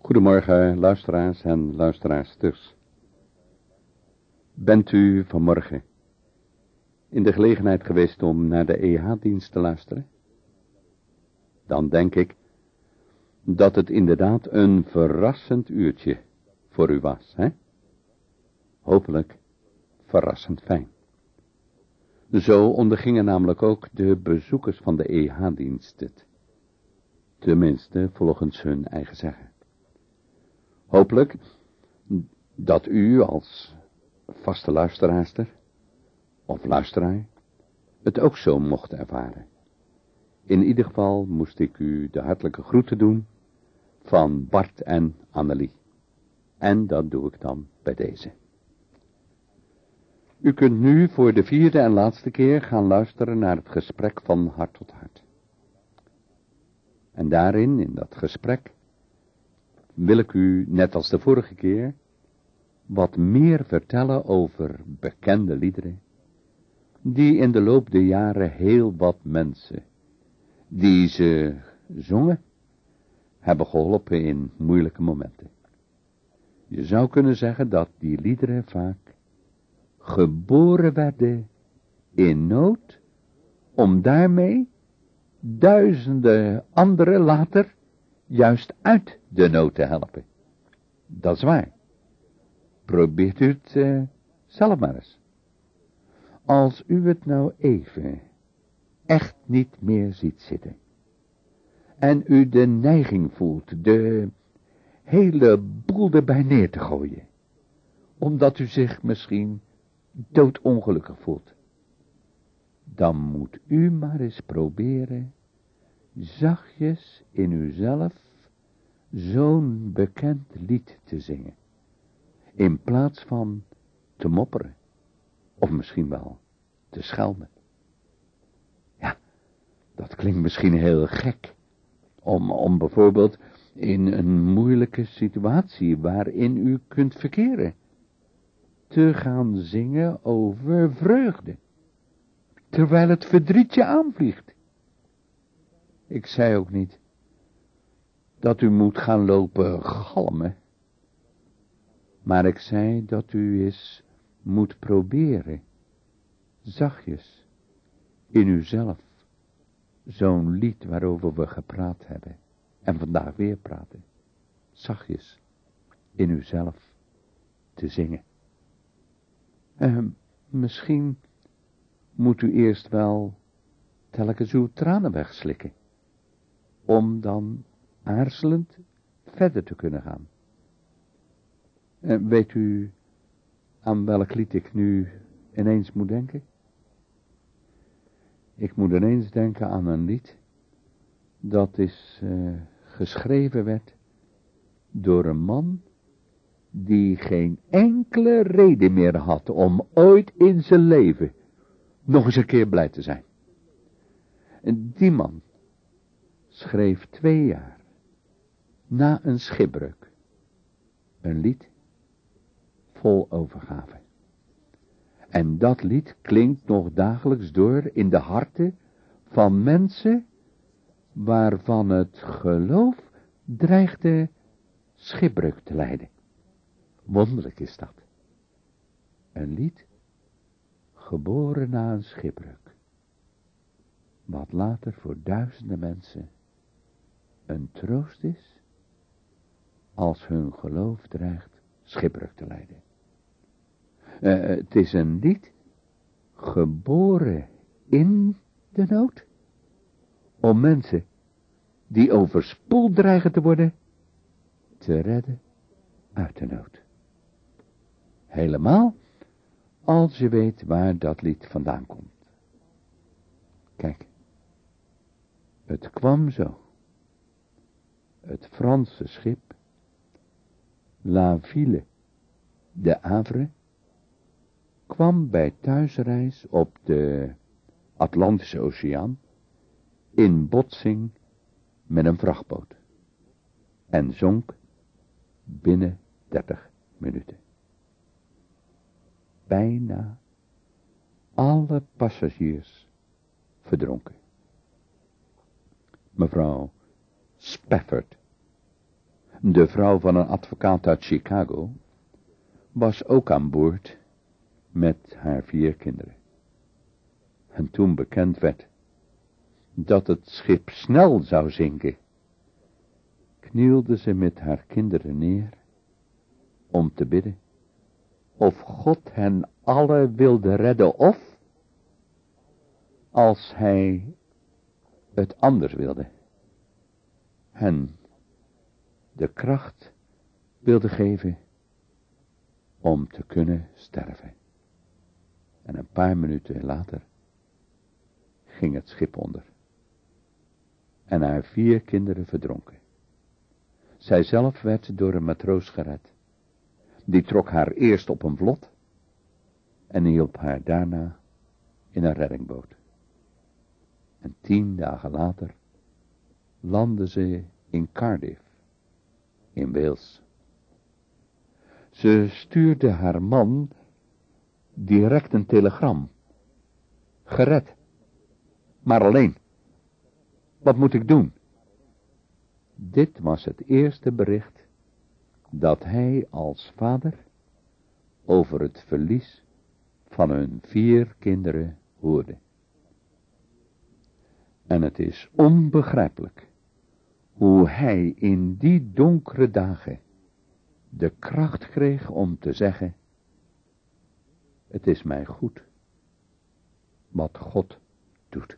Goedemorgen, luisteraars en luisteraarsters. Bent u vanmorgen in de gelegenheid geweest om naar de EH-dienst te luisteren? Dan denk ik dat het inderdaad een verrassend uurtje voor u was, hè? Hopelijk verrassend fijn. Zo ondergingen namelijk ook de bezoekers van de EH-dienst het. Tenminste, volgens hun eigen zeggen. Hopelijk dat u als vaste luisteraarster of luisteraar het ook zo mocht ervaren. In ieder geval moest ik u de hartelijke groeten doen van Bart en Annelie. En dat doe ik dan bij deze. U kunt nu voor de 4e en laatste keer gaan luisteren naar het gesprek van hart tot hart. En daarin, in dat gesprek, wil ik u, net als de vorige keer, wat meer vertellen over bekende liederen, die in de loop der jaren heel wat mensen, die ze zongen, hebben geholpen in moeilijke momenten. Je zou kunnen zeggen dat die liederen vaak geboren werden in nood, om daarmee duizenden anderen later juist uit de nood te helpen. Dat is waar. Probeert u het zelf maar eens. Als u het nou even echt niet meer ziet zitten, en u de neiging voelt de hele boel erbij neer te gooien, omdat u zich misschien doodongelukkig voelt, dan moet u maar eens proberen zachtjes in uzelf zo'n bekend lied te zingen, in plaats van te mopperen, of misschien wel te schelden. Ja, dat klinkt misschien heel gek, om bijvoorbeeld in een moeilijke situatie waarin u kunt verkeren, te gaan zingen over vreugde, terwijl het verdriet je aanvliegt. Ik zei ook niet dat u moet gaan lopen galmen, maar ik zei dat u eens moet proberen, zachtjes, in uzelf, zo'n lied waarover we gepraat hebben, en vandaag weer praten, zachtjes, in uzelf, te zingen. Misschien moet u eerst wel telkens uw tranen wegslikken, om dan aarzelend verder te kunnen gaan. Weet u aan welk lied ik nu ineens moet denken? Ik moet ineens denken aan een lied dat is geschreven werd door een man die geen enkele reden meer had om ooit in zijn leven nog eens een keer blij te zijn. En die man schreef 2 jaar na een schipbreuk een lied vol overgave. En dat lied klinkt nog dagelijks door in de harten van mensen waarvan het geloof dreigde schipbreuk te lijden. Wonderlijk is dat. Een lied geboren na een schipbreuk, wat later voor duizenden mensen een troost is als hun geloof dreigt schipbreuk te lijden. Het is een lied geboren in de nood, om mensen die overspoeld dreigen te worden, te redden uit de nood. Helemaal als je weet waar dat lied vandaan komt. Kijk, het kwam zo. Het Franse schip La Ville de Havre kwam bij thuisreis op de Atlantische Oceaan in botsing met een vrachtboot en zonk binnen 30 minuten. Bijna alle passagiers verdronken. Mevrouw Spafford, de vrouw van een advocaat uit Chicago, was ook aan boord met haar 4 kinderen. En toen bekend werd dat het schip snel zou zinken, knielde ze met haar kinderen neer om te bidden of God hen alle wilde redden, of als hij het anders wilde, hen de kracht wilde geven om te kunnen sterven. En een paar minuten later ging het schip onder en haar 4 kinderen verdronken. Zijzelf werd door een matroos gered. Die trok haar eerst op een vlot en hielp haar daarna in een reddingboot. En 10 dagen later landde ze in Cardiff, in Wales. Ze stuurde haar man direct een telegram. Gered, maar alleen. Wat moet ik doen? Dit was het eerste bericht dat hij als vader over het verlies van hun 4 kinderen hoorde. En het is onbegrijpelijk hoe hij in die donkere dagen de kracht kreeg om te zeggen: het is mij goed wat God doet.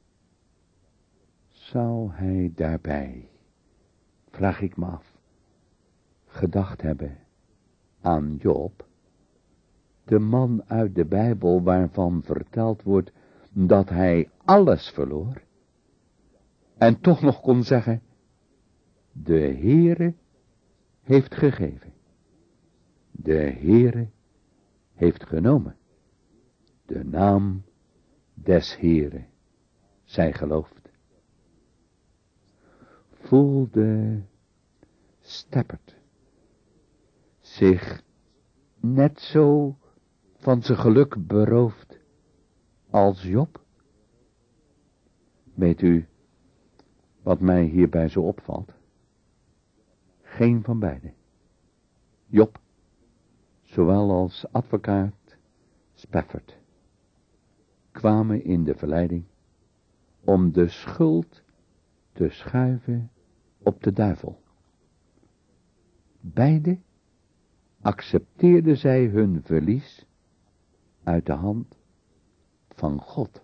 Zou hij daarbij, vraag ik me af, gedacht hebben aan Job, de man uit de Bijbel waarvan verteld wordt dat hij alles verloor en toch nog kon zeggen: de Heere heeft gegeven, de Heere heeft genomen, de naam des Heere zij gelooft. Voelde Stappert zich net zo van zijn geluk beroofd als Job? Weet u wat mij hierbij zo opvalt? Geen van beiden. Job, zowel als advocaat Spafford, kwamen in de verleiding om de schuld te schuiven op de duivel. Beide accepteerden zij hun verlies uit de hand van God.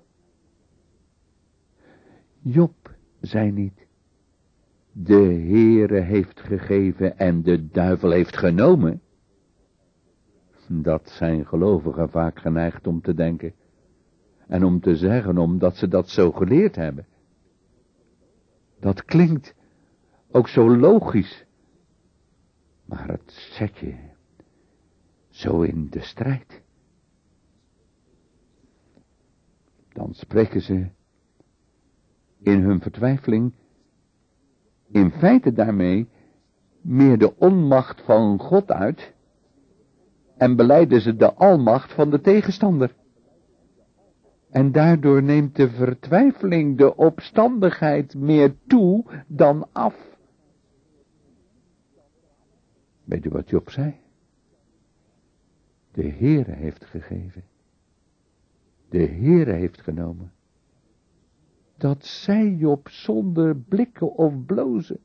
Job zei niet: de Heere heeft gegeven en de duivel heeft genomen. Dat zijn gelovigen vaak geneigd om te denken en om te zeggen, omdat ze dat zo geleerd hebben. Dat klinkt ook zo logisch, maar het zet je zo in de strijd. Dan spreken ze in hun vertwijfeling in feite daarmee meer de onmacht van God uit en belijden ze de almacht van de tegenstander. En daardoor neemt de vertwijfeling, de opstandigheid meer toe dan af. Weet u wat Job zei? De Heere heeft gegeven. De Heere heeft genomen. Dat zei Job zonder blikken of blozen.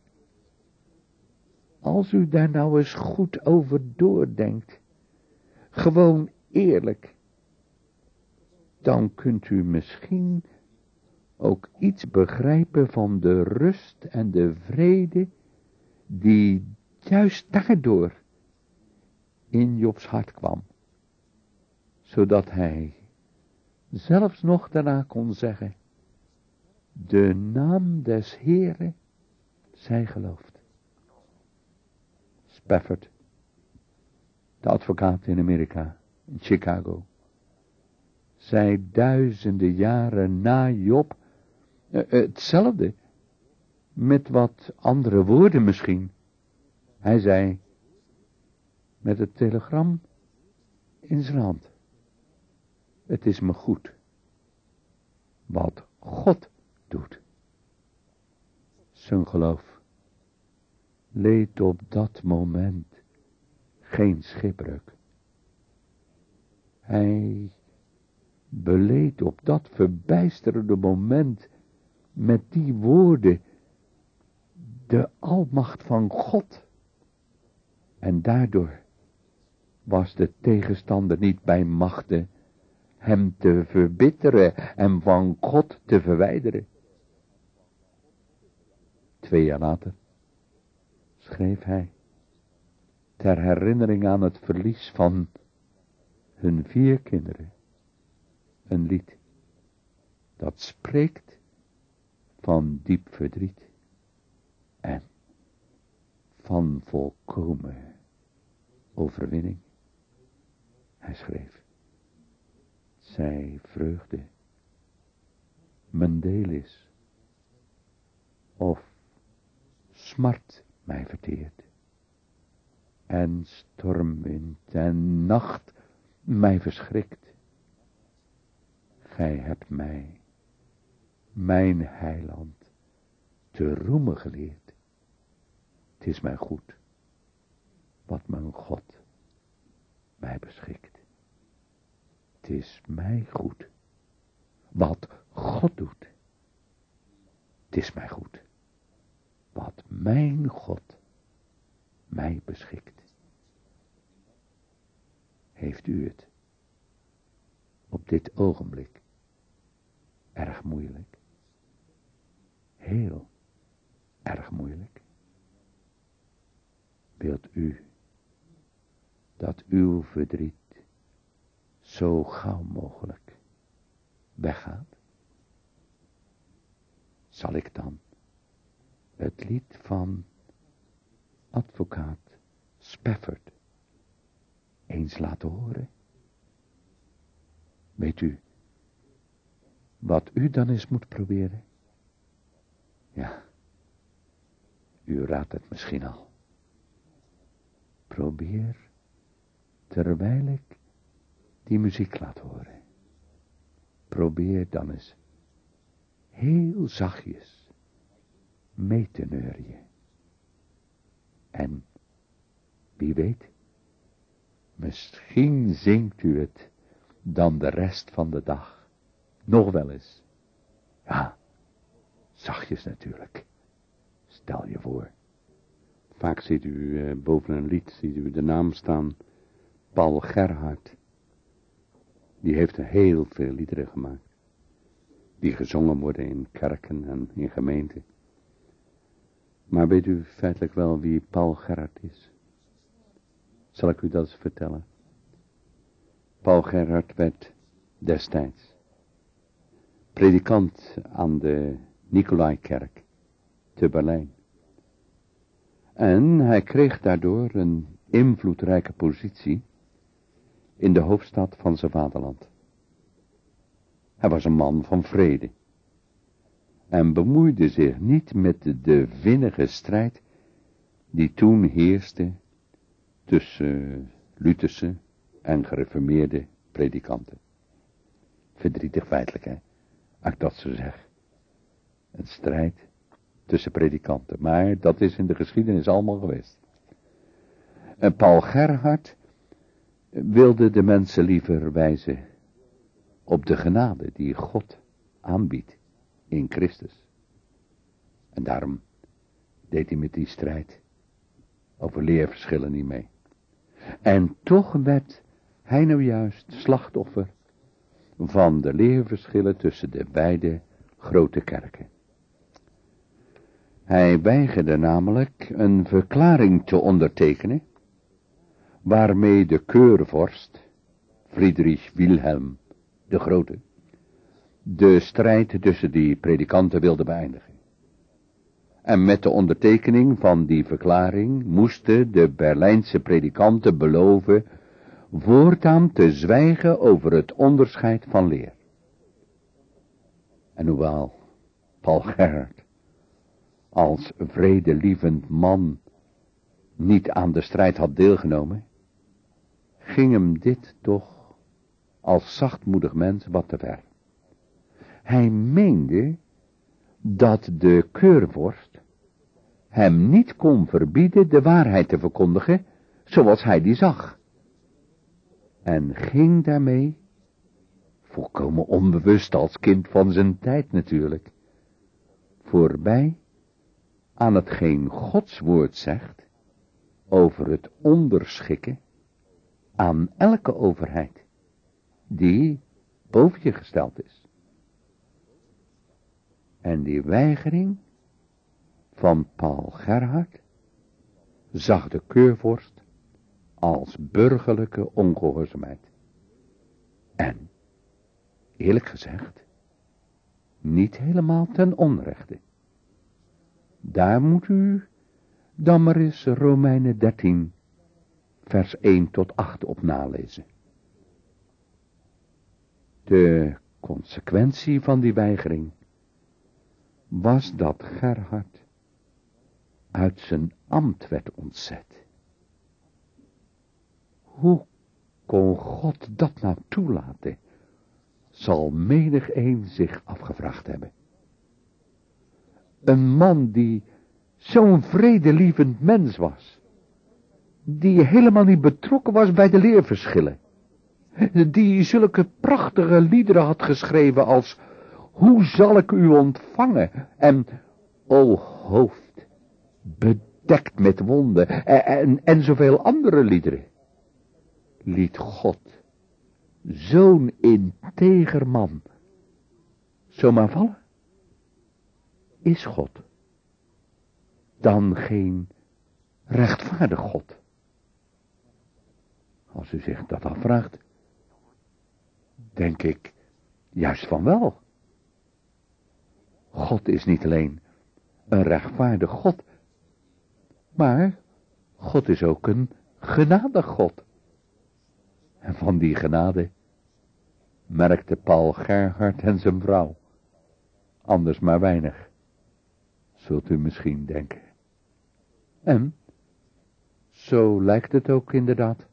Als u daar nou eens goed over doordenkt, gewoon eerlijk, dan kunt u misschien ook iets begrijpen van de rust en de vrede die juist daardoor in Jobs hart kwam, zodat hij zelfs nog daarna kon zeggen: de naam des Heere zij gelooft. Spafford, de advocaat in Amerika, in Chicago, zei duizenden jaren na Job hetzelfde, met wat andere woorden misschien. Hij zei, met het telegram in zijn hand: het is me goed wat God doet. Zijn geloof leed op dat moment geen schipbreuk. Hij beleed op dat verbijsterende moment met die woorden de almacht van God. En daardoor was de tegenstander niet bij machte hem te verbitteren en van God te verwijderen. 2 jaar later schreef hij, ter herinnering aan het verlies van hun 4 kinderen, een lied dat spreekt van diep verdriet en van volkomen overwinning. Hij schreef, zij vreugde mijn deel is, of smart mij verteert, en stormwind en nacht mij verschrikt. Gij hebt mij, mijn heiland, te roemen geleerd. Het is mij goed, wat mijn God mij beschikt. Het is mij goed, wat God doet. Het is mij goed, wat mijn God mij beschikt. Heeft u het op dit ogenblik erg moeilijk? Heel erg moeilijk? Wilt u dat uw verdriet zo gauw mogelijk weggaat? Zal ik dan het lied van advocaat Spafford eens laten horen? Weet u wat u dan eens moet proberen? Ja, u raadt het misschien al. Probeer, terwijl ik die muziek laat horen, probeer dan eens heel zachtjes mee te neurien. En wie weet, misschien zingt u het dan de rest van de dag nog wel eens. Ja, zachtjes natuurlijk. Stel je voor. Vaak ziet u boven een lied, ziet u de naam staan, Paul Gerhardt. Die heeft heel veel liederen gemaakt, die gezongen worden in kerken en in gemeenten. Maar weet u feitelijk wel wie Paul Gerhardt is? Zal ik u dat eens vertellen? Paul Gerhardt werd destijds predikant aan de Nicolaikerk te Berlijn. En hij kreeg daardoor een invloedrijke positie in de hoofdstad van zijn vaderland. Hij was een man van vrede en bemoeide zich niet met de vinnige strijd die toen heerste tussen Lutherse en gereformeerde predikanten. Verdrietig feitelijk, hè, als ik dat zo zeg. Een strijd tussen predikanten, maar dat is in de geschiedenis allemaal geweest. En Paul Gerhardt wilde de mensen liever wijzen op de genade die God aanbiedt in Christus. En daarom deed hij met die strijd over leerverschillen niet mee. En toch werd hij nou juist slachtoffer van de leerverschillen tussen de beide grote kerken. Hij weigerde namelijk een verklaring te ondertekenen, waarmee de keurvorst, Friedrich Wilhelm de Grote, de strijd tussen die predikanten wilde beëindigen. En met de ondertekening van die verklaring moesten de Berlijnse predikanten beloven voortaan te zwijgen over het onderscheid van leer. En hoewel Paul Gerhardt als vredelievend man niet aan de strijd had deelgenomen, ging hem dit toch als zachtmoedig mens wat te ver. Hij meende dat de keurvorst hem niet kon verbieden de waarheid te verkondigen, zoals hij die zag. En ging daarmee, volkomen onbewust als kind van zijn tijd natuurlijk, voorbij aan hetgeen Gods woord zegt over het onderschikken aan elke overheid die boven je gesteld is. En die weigering van Paul Gerhardt zag de keurvorst als burgerlijke ongehoorzaamheid. En, eerlijk gezegd, niet helemaal ten onrechte. Daar moet u dan maar eens Romeinen 13, vers 1 tot 8 op nalezen. De consequentie van die weigering was dat Gerhard uit zijn ambt werd ontzet. Hoe kon God dat nou toelaten, zal menigeen zich afgevraagd hebben. Een man die zo'n vredelievend mens was, die helemaal niet betrokken was bij de leerverschillen, die zulke prachtige liederen had geschreven als hoe zal ik u ontvangen en o hoofd, bedekt met wonden en zoveel andere liederen, liet God zo'n integer man zomaar vallen? Is God dan geen rechtvaardig God? Als u zich dat afvraagt, denk ik juist van wel. God is niet alleen een rechtvaardig God, maar God is ook een genadig God. En van die genade merkte Paul Gerhardt en zijn vrouw anders maar weinig, zult u misschien denken. En zo lijkt het ook inderdaad.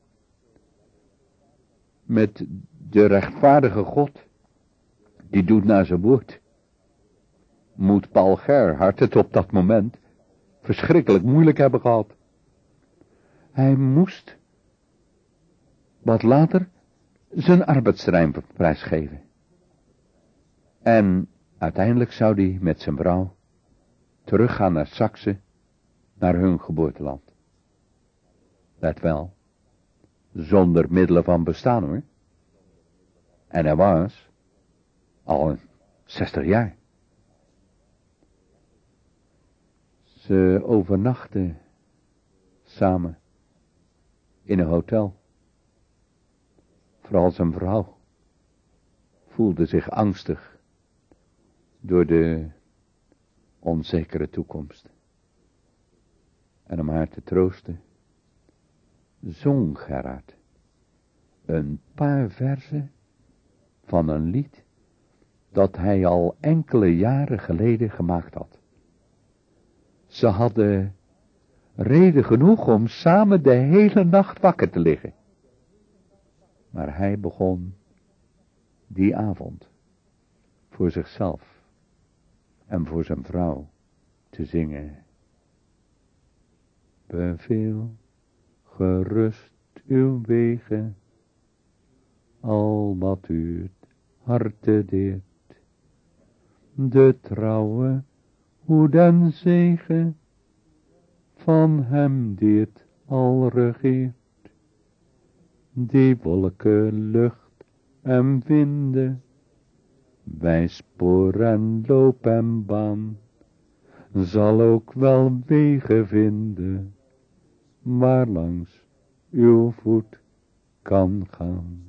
Met de rechtvaardige God, die doet naar zijn woord, moet Paul Gerhardt het op dat moment verschrikkelijk moeilijk hebben gehad. Hij moest wat later zijn arbeidsterrein prijsgeven. En uiteindelijk zou hij met zijn vrouw teruggaan naar Saxe, naar hun geboorteland. Let wel, zonder middelen van bestaan hoor. En hij was al 60 jaar. Ze overnachten samen in een hotel. Vooral zijn vrouw voelde zich angstig door de onzekere toekomst. En om haar te troosten, zong Gerhard een paar verzen van een lied dat hij al enkele jaren geleden gemaakt had. Ze hadden reden genoeg om samen de hele nacht wakker te liggen. Maar hij begon die avond voor zichzelf en voor zijn vrouw te zingen. Beveel gerust uw wegen, al wat u het harte deert. De trouwe hoed en zegen van hem die het al regeert. Die wolken, lucht en winden, bij spoor en loop en baan, zal ook wel wegen vinden, waar langs uw voet kan gaan.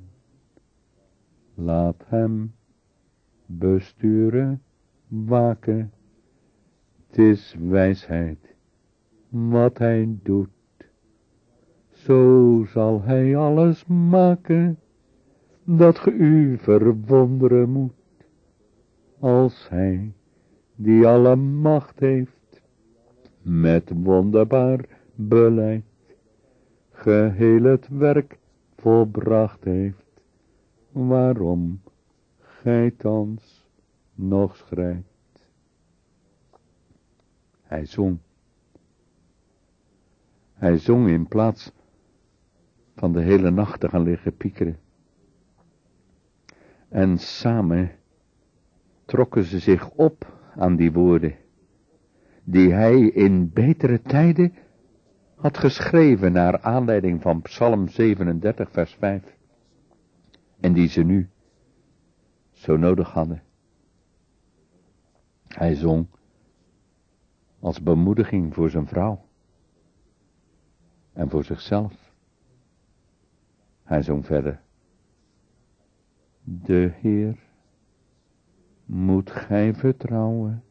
Laat hem besturen, waken, 't is wijsheid wat hij doet. Zo zal hij alles maken, dat ge u verwonderen moet, als hij, die alle macht heeft, met wonderbaar beleid, geheel het werk volbracht heeft, waarom gij thans nog schrijft. Hij zong Hij zong in plaats van de hele nacht te gaan liggen piekeren. En samen trokken ze zich op aan die woorden, die hij in betere tijden had geschreven naar aanleiding van Psalm 37 vers 5. En die ze nu zo nodig hadden. Hij zong als bemoediging voor zijn vrouw en voor zichzelf. Hij zong verder. De Heer moet gij vertrouwen,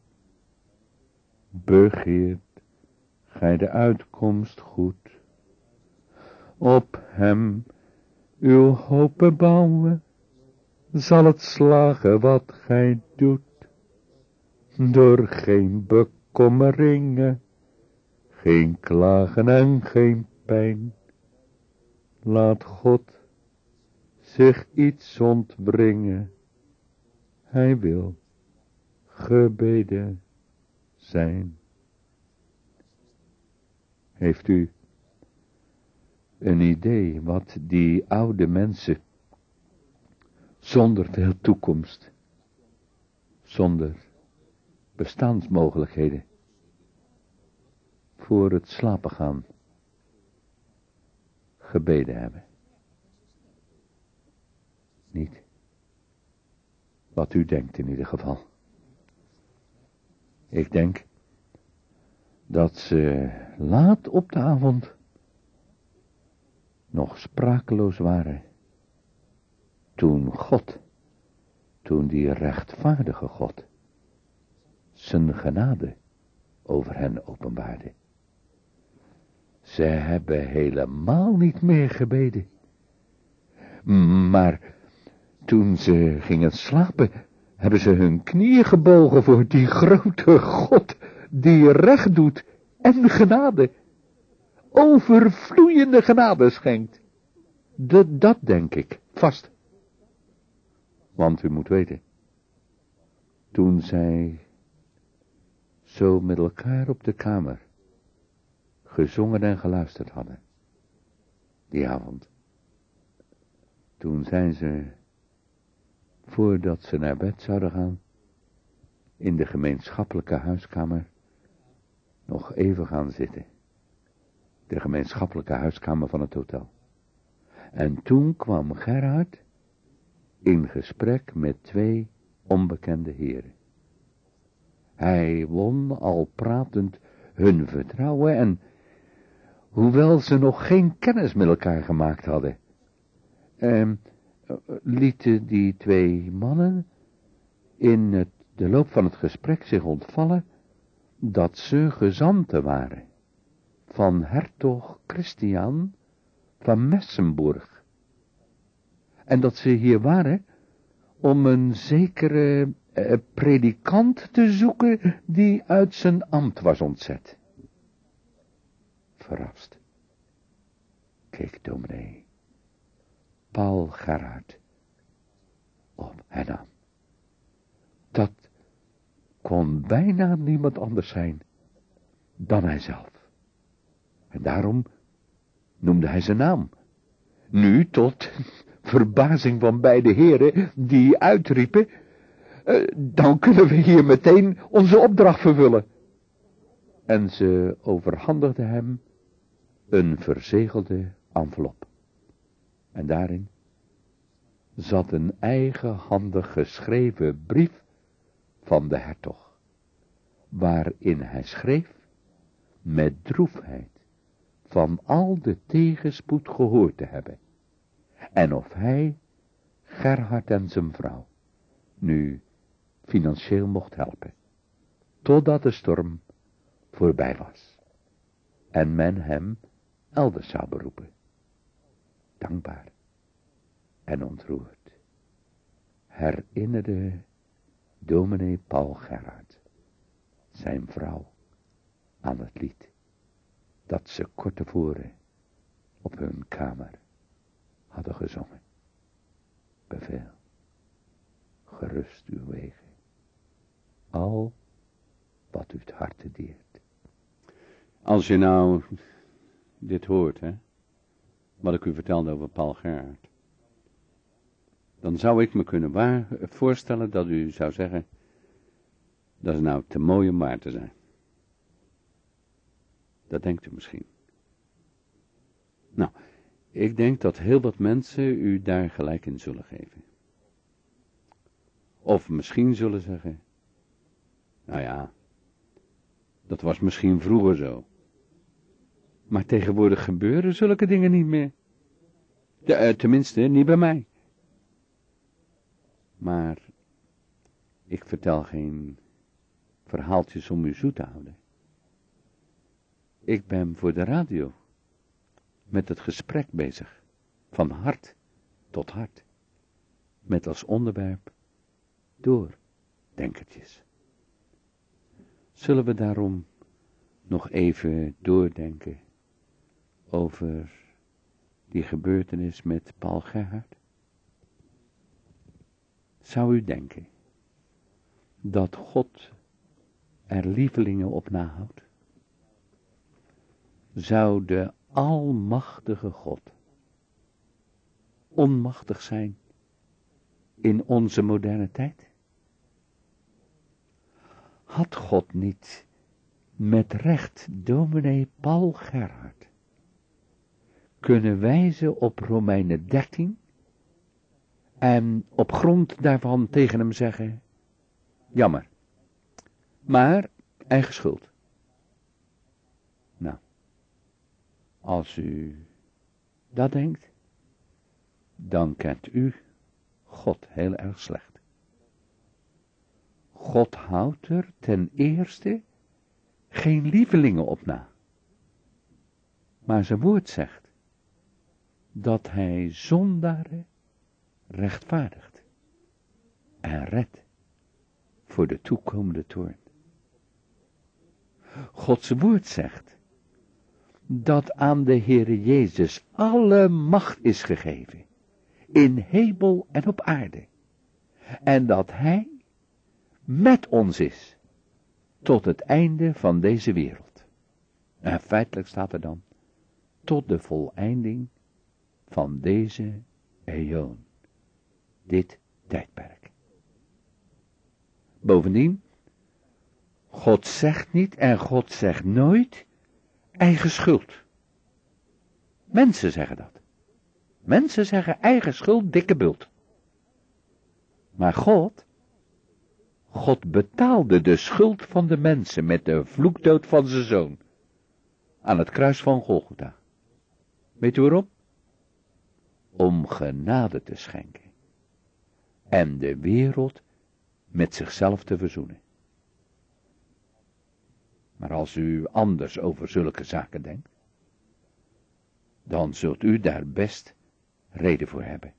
begeert gij de uitkomst goed. Op hem uw hoop bebouwen, zal het slagen wat gij doet. Door geen bekommeringen, geen klagen en geen pijn. Laat God zich iets ontbrengen. Hij wil gebeden zijn. Heeft u een idee wat die oude mensen zonder veel toekomst, zonder bestaansmogelijkheden, voor het slapen gaan gebeden hebben? Niet wat u denkt in ieder geval. Ik denk dat ze laat op de avond nog sprakeloos waren, toen die rechtvaardige God zijn genade over hen openbaarde. Ze hebben helemaal niet meer gebeden. Maar toen ze gingen slapen, hebben ze hun knieën gebogen voor die grote God, die recht doet en genade, overvloeiende genade schenkt. Dat denk ik, vast. Want u moet weten, toen zij zo met elkaar op de kamer gezongen en geluisterd hadden, die avond, toen zijn ze, voordat ze naar bed zouden gaan, in de gemeenschappelijke huiskamer nog even gaan zitten. De gemeenschappelijke huiskamer van het hotel. En toen kwam Gerhard in gesprek met 2 onbekende heren. Hij won al pratend hun vertrouwen en, hoewel ze nog geen kennis met elkaar gemaakt hadden, lieten die 2 mannen in de loop van het gesprek zich ontvallen dat ze gezanten waren van hertog Christian van Messenburg. En dat ze hier waren om een zekere predikant te zoeken die uit zijn ambt was ontzet. Verrast keek dominee Paul Gerhard op hen aan. Dat kon bijna niemand anders zijn dan hijzelf. En daarom noemde hij zijn naam. Nu tot verbazing van beide heren, die uitriepen, dan kunnen we hier meteen onze opdracht vervullen. En ze overhandigden hem een verzegelde envelop. En daarin zat een eigenhandig geschreven brief van de hertog, waarin hij schreef met droefheid van al de tegenspoed gehoord te hebben, en of hij Gerhard en zijn vrouw nu financieel mocht helpen, totdat de storm voorbij was en men hem elders zou beroepen. Dankbaar en ontroerd herinnerde dominee Paul Gerhard zijn vrouw aan het lied dat ze kort tevoren op hun kamer hadden gezongen. Beveel, gerust uw wegen, al wat u het harte deert. Als je nou dit hoort, hè, wat ik u vertelde over Paul Gerhardt, dan zou ik me kunnen voorstellen dat u zou zeggen, dat is nou te mooi om waar te zijn. Dat denkt u misschien. Nou, ik denk dat heel wat mensen u daar gelijk in zullen geven. Of misschien zullen zeggen, nou ja, dat was misschien vroeger zo. Maar tegenwoordig gebeuren zulke dingen niet meer. Tenminste, niet bij mij. Maar ik vertel geen verhaaltjes om u zoet te houden. Ik ben voor de radio met het gesprek bezig, van hart tot hart, met als onderwerp doordenkertjes. Zullen we daarom nog even doordenken over die gebeurtenis met Paul Gerhardt? Zou u denken dat God er lievelingen op nahoudt? Zou de almachtige God onmachtig zijn in onze moderne tijd? Had God niet met recht dominee Paul Gerhardt kunnen wijzen op Romeinen 13 en op grond daarvan tegen hem zeggen, jammer, maar eigen schuld. Nou, als u dat denkt, dan kent u God heel erg slecht. God houdt er ten eerste geen lievelingen op na. Maar zijn woord zegt dat hij zondaren rechtvaardigt en redt voor de toekomende toorn. Gods woord zegt dat aan de Heere Jezus alle macht is gegeven, in hemel en op aarde, en dat hij met ons is, tot het einde van deze wereld. En feitelijk staat er dan, tot de voleinding van deze eon, dit tijdperk. Bovendien, God zegt niet en God zegt nooit eigen schuld. Mensen zeggen dat. Mensen zeggen eigen schuld, dikke bult. Maar God betaalde de schuld van de mensen met de vloekdood van zijn zoon aan het kruis van Golgotha. Weet u waarom? Om genade te schenken en de wereld met zichzelf te verzoenen. Maar als u anders over zulke zaken denkt, dan zult u daar best reden voor hebben.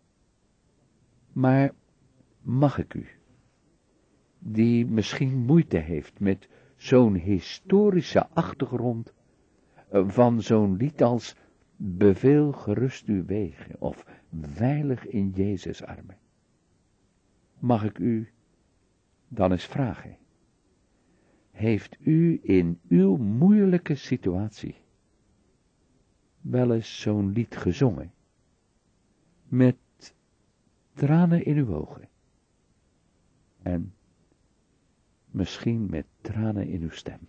Maar mag ik u, die misschien moeite heeft met zo'n historische achtergrond van zo'n lied als beveel gerust uw wegen of veilig in Jezus' armen, mag ik u dan eens vragen, heeft u in uw moeilijke situatie wel eens zo'n lied gezongen, met tranen in uw ogen en misschien met tranen in uw stem?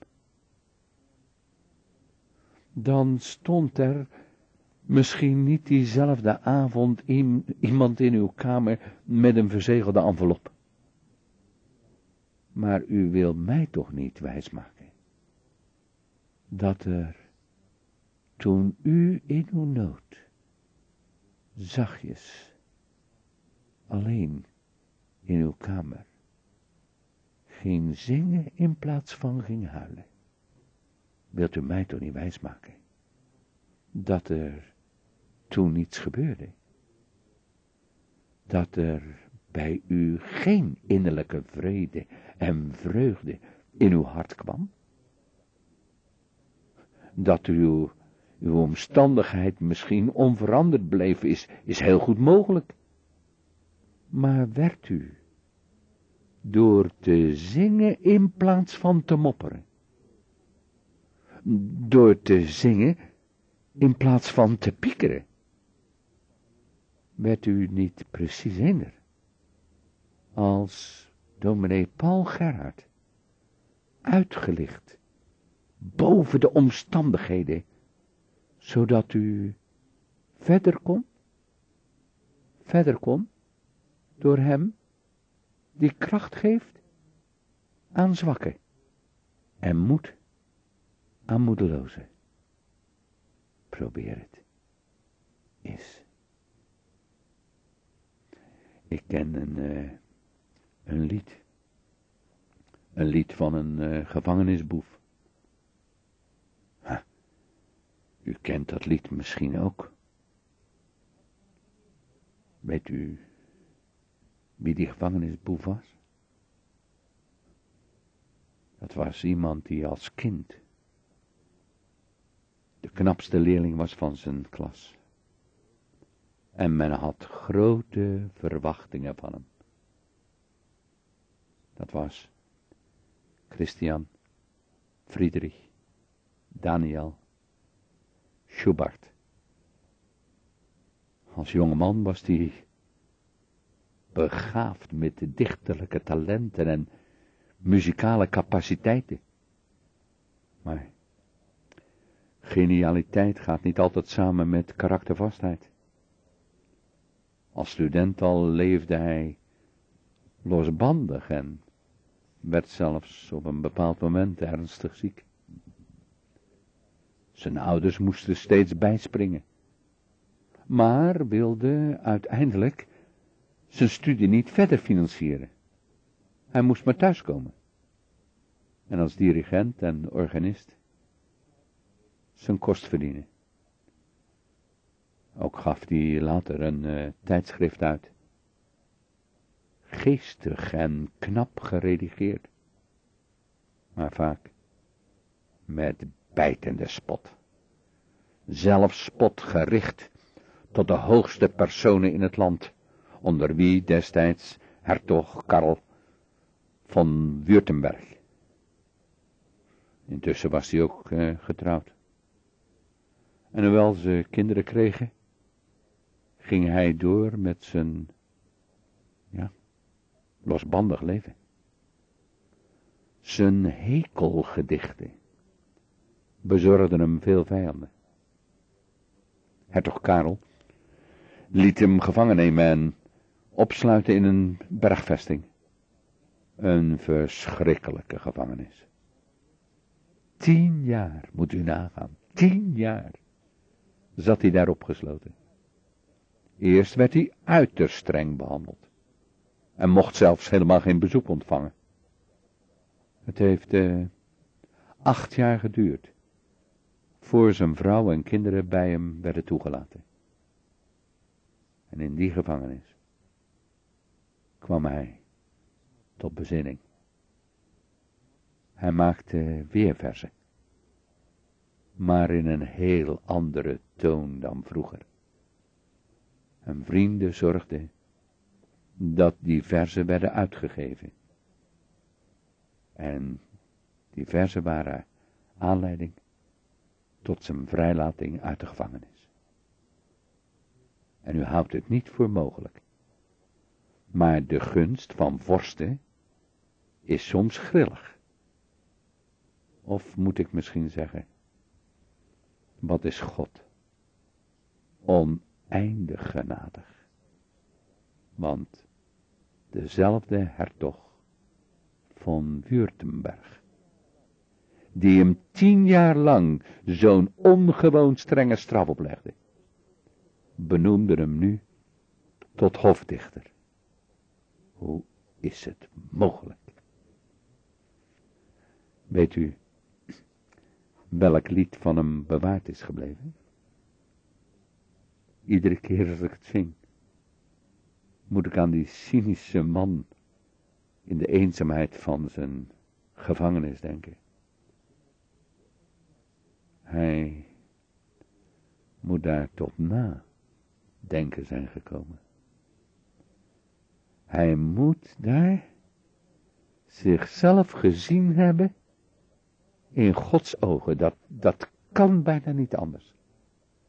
Dan stond er misschien niet diezelfde avond iemand in uw kamer met een verzegelde envelop. Maar u wil mij toch niet wijsmaken dat er, toen u in uw nood, zachtjes, alleen in uw kamer, ging zingen in plaats van ging huilen. Wilt u mij toch niet wijsmaken dat er toen niets gebeurde? Dat er bij u geen innerlijke vrede en vreugde in uw hart kwam? Dat uw omstandigheid misschien onveranderd bleef is heel goed mogelijk. Maar werd u, door te zingen in plaats van te mopperen, door te zingen In plaats van te piekeren. Werd u niet precies eender als dominee Paul Gerhard, uitgelicht, boven de omstandigheden, zodat u verder kon, door hem, die kracht geeft aan zwakken en moed aan moedelozen. Probeer het eens. Ik ken een lied. Een lied van een gevangenisboef. U kent dat lied misschien ook. Weet u wie die gevangenisboef was? Dat was iemand die als kind de knapste leerling was van zijn klas. En men had grote verwachtingen van hem. Dat was Christian, Friedrich, Daniel, Schubert. Als jongeman was hij begaafd met de dichterlijke talenten en muzikale capaciteiten. Maar genialiteit gaat niet altijd samen met karaktervastheid. Als student al leefde hij losbandig en werd zelfs op een bepaald moment ernstig ziek. Zijn ouders moesten steeds bijspringen, maar wilden uiteindelijk zijn studie niet verder financieren. Hij moest maar thuiskomen. En als dirigent en organist zijn kost verdienen. Ook gaf hij later een tijdschrift uit. Geestig en knap geredigeerd. Maar vaak met bijtende spot. Zelfspot gericht tot de hoogste personen in het land. Onder wie destijds hertog Karl van Württemberg. Intussen was hij ook getrouwd. En hoewel ze kinderen kregen, ging hij door met zijn, losbandig leven. Zijn hekelgedichten bezorgden hem veel vijanden. Hertog Karel liet hem gevangen nemen en opsluiten in een bergvesting. Een verschrikkelijke gevangenis. 10 jaar, moet u nagaan, 10 jaar zat hij daar opgesloten. Eerst werd hij uiterst streng behandeld. En mocht zelfs helemaal geen bezoek ontvangen. Het heeft 8 jaar geduurd, voor zijn vrouw en kinderen bij hem werden toegelaten. En in die gevangenis kwam hij tot bezinning. Hij maakte weer verzen, maar in een heel andere toon dan vroeger. En vrienden zorgden dat die verzen werden uitgegeven. En die verzen waren aanleiding tot zijn vrijlating uit de gevangenis. En u houdt het niet voor mogelijk. Maar de gunst van vorsten is soms grillig. Of moet ik misschien zeggen, wat is God? Oneindig genadig. Want dezelfde hertog van Württemberg, die hem 10 jaar lang zo'n ongewoon strenge straf oplegde, benoemde hem nu tot hofdichter. Hoe is het mogelijk? Weet u welk lied van hem bewaard is gebleven? Iedere keer als ik het zing, moet ik aan die cynische man in de eenzaamheid van zijn gevangenis denken. Hij moet daar tot nadenken zijn gekomen. Hij moet daar zichzelf gezien hebben in Gods ogen. Dat kan bijna niet anders.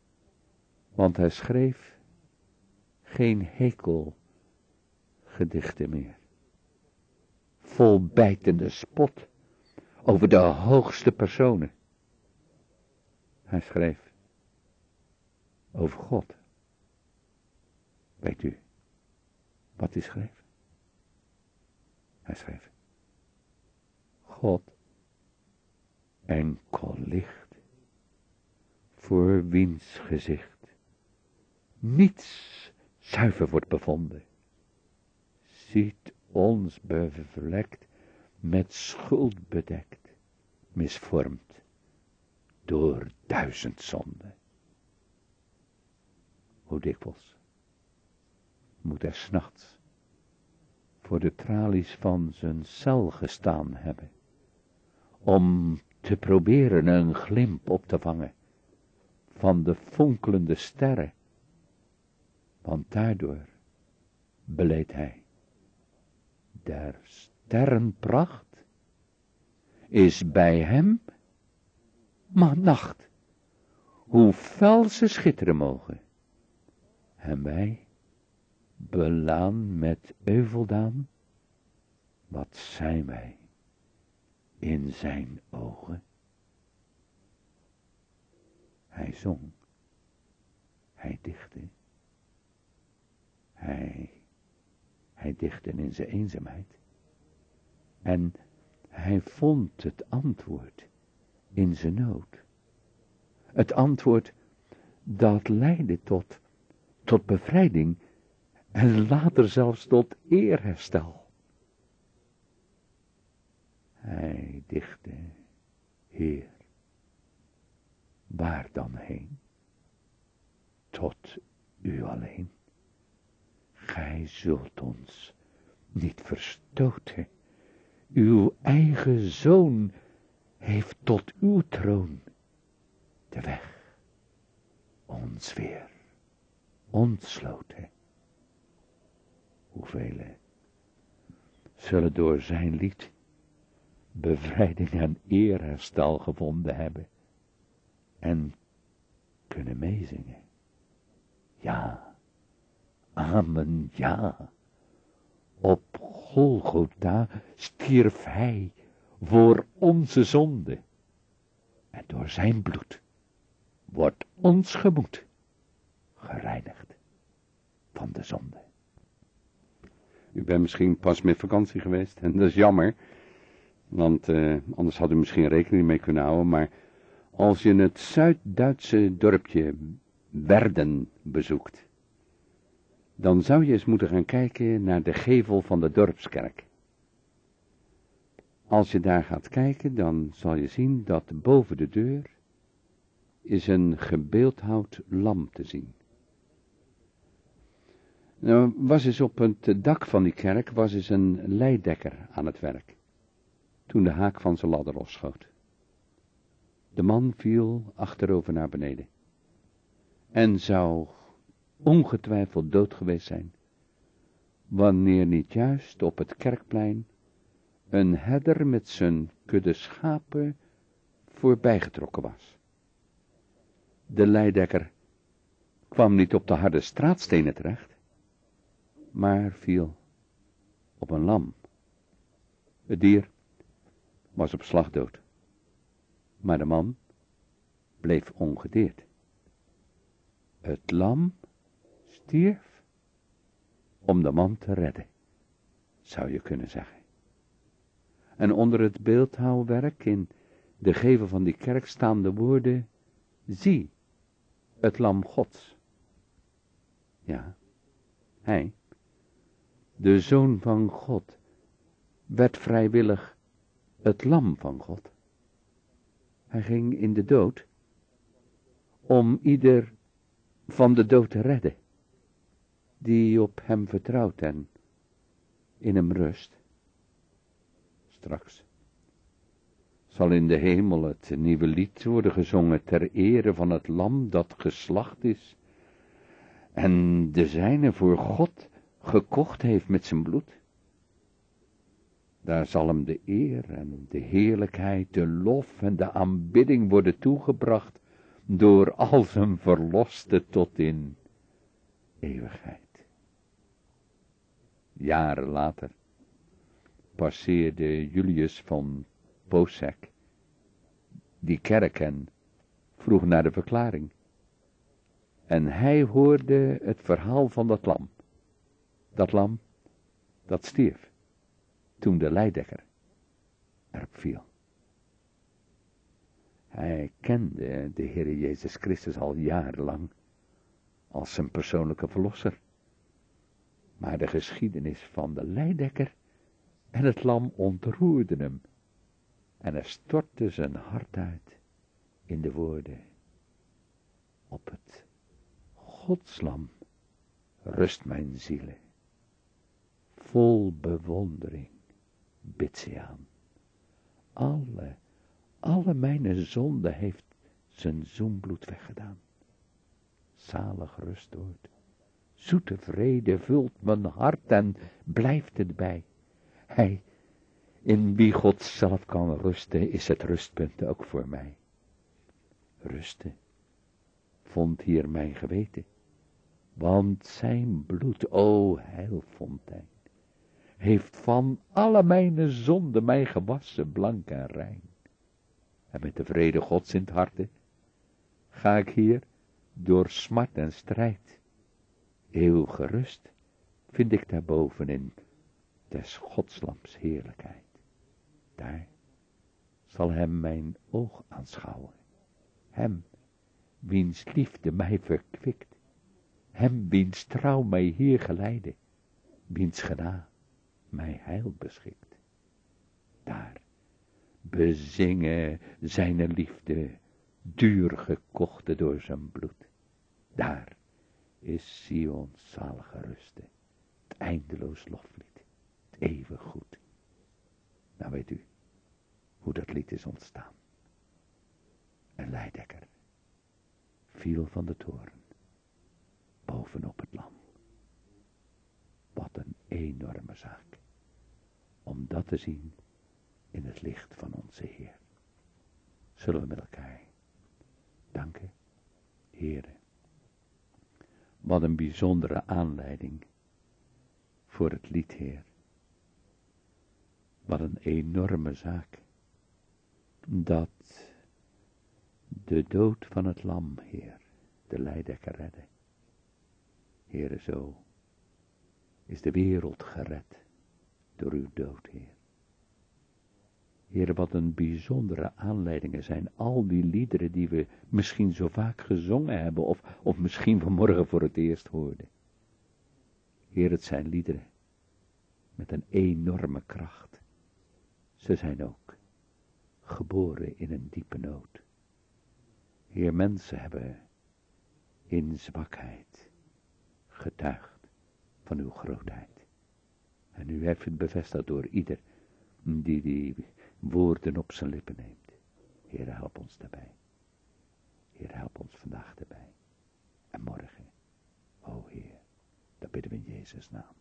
Want hij schreef geen hekelgedichten meer, vol bijtende spot over de hoogste personen. Hij schreef over God. Weet u wat hij schreef? Hij schreef: God, enkel licht, voor wiens gezicht niets zuiver wordt bevonden, ziet ons bevlekt, met schuld bedekt, misvormd door 1000 zonden. Hoe dikwijls moet hij 's nachts voor de tralies van zijn cel gestaan hebben, om te proberen een glimp op te vangen van de fonkelende sterren, want daardoor beleed hij: der sterren pracht is bij hem maar nacht, hoe fel ze schitteren mogen, en wij belaan met euveldaan, wat zijn wij in zijn ogen. Hij zong, hij dichtte, hij dichtte in zijn eenzaamheid, en hij vond het antwoord in zijn nood. Het antwoord dat leidde tot bevrijding en later zelfs tot eerherstel. Hij dichtte: Heer, waar dan heen? Tot u alleen. Gij zult ons niet verstoten. Uw eigen zoon heeft tot uw troon de weg ons weer ontsloten. Hoeveel zullen door zijn lied bevrijding en eerherstel gevonden hebben en kunnen meezingen? Ja, amen, ja. Op Golgotha stierf hij voor onze zonde, en door zijn bloed wordt ons gemoed gereinigd van de zonde. U bent misschien pas met vakantie geweest, en dat is jammer, want anders had u misschien rekening mee kunnen houden, maar als je het Zuid-Duitse dorpje Werden bezoekt, dan zou je eens moeten gaan kijken naar de gevel van de dorpskerk. Als je daar gaat kijken, dan zal je zien dat boven de deur is een gebeeldhouwd lam te zien. Nou, was eens op het dak van die kerk, was eens een leidekker aan het werk, toen de haak van zijn ladder losschoot. De man viel achterover naar beneden, en zou ongetwijfeld dood geweest zijn, wanneer niet juist op het kerkplein een herder met zijn kudde schapen voorbijgetrokken was. De leidekker kwam niet op de harde straatstenen terecht, maar viel op een lam. Het dier was op slag dood, maar de man bleef ongedeerd. Het lam stierf om de man te redden, zou je kunnen zeggen. En onder het beeldhouwwerk in de gevel van die kerk staan de woorden: zie, het lam Gods. Ja, hij, de Zoon van God, werd vrijwillig het lam van God. Hij ging in de dood om ieder van de dood te redden, die op hem vertrouwt en in hem rust. Straks zal in de hemel het nieuwe lied worden gezongen ter ere van het lam dat geslacht is en de zijne voor God gekocht heeft met zijn bloed. Daar zal hem de eer en de heerlijkheid, de lof en de aanbidding worden toegebracht door al zijn verloste tot in eeuwigheid. Jaren later passeerde Julius van Possek die kerk en vroeg naar de verklaring. En hij hoorde het verhaal van dat lam. Dat lam, dat stierf toen de leidekker erop viel. Hij kende de Heer Jezus Christus al jarenlang als zijn persoonlijke verlosser. Maar de geschiedenis van de leidekker en het lam ontroerde hem. En hij stortte zijn hart uit in de woorden: op het Godslam rust mijn ziele. Vol bewondering bidt ze aan. Alle mijn zonden heeft zijn zoenbloed weggedaan. Zalig rustoord, zoete vrede vult mijn hart en blijft het bij. Hij, in wie God zelf kan rusten, is het rustpunt ook voor mij. Rusten vond hier mijn geweten, want zijn bloed, o heilfontein, heeft van alle mijn zonden mij gewassen, blank en rein. En met de vrede Gods in het harte ga ik hier door smart en strijd. Eeuwige rust vind ik daarboven in des Godslams heerlijkheid. Daar zal hem mijn oog aanschouwen. Hem, wiens liefde mij verkwikt. Hem, wiens trouw mij hier geleidde. Wiens genade mij heil beschikt. Daar bezingen zijn liefde, duur gekochte door zijn bloed. Daar is Sion's zalige ruste, het eindeloos loflied, het eeuwig goed. Nou weet u hoe dat lied is ontstaan. Een leidekker viel van de toren, bovenop het lam. Wat een enorme zaak, om dat te zien in het licht van onze Heer. Zullen we met elkaar danken, Heere. Wat een bijzondere aanleiding voor het lied, Heer. Wat een enorme zaak, dat de dood van het lam, Heer, de leidekker redde. Heere, zo is de wereld gered door uw dood, Heer. Heere, wat een bijzondere aanleidingen zijn al die liederen die we misschien zo vaak gezongen hebben of misschien vanmorgen voor het eerst hoorden. Heer, het zijn liederen met een enorme kracht. Ze zijn ook geboren in een diepe nood. Heer, mensen hebben in zwakheid getuigd van uw grootheid. En u heeft het bevestigd door ieder die woorden op zijn lippen neemt. Heer, help ons daarbij. Heer, help ons vandaag daarbij. En morgen, o Heer, dat bidden we in Jezus' naam.